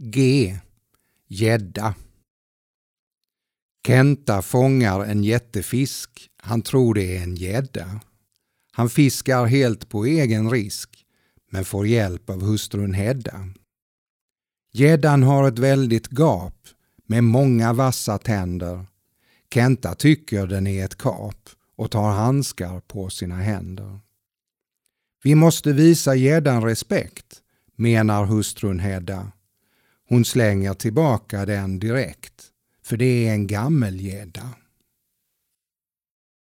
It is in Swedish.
G. Gädda. Kenta fångar en jättefisk. Han tror det är en gädda. Han fiskar helt på egen risk, men får hjälp av hustrun Hedda. Gäddan har ett väldigt gap med många vassa tänder. Kenta tycker den är ett kap och tar handskar på sina händer. Vi måste visa gäddan respekt, menar hustrun Hedda. Hon slänger tillbaka den direkt, för det är en gammelgädda.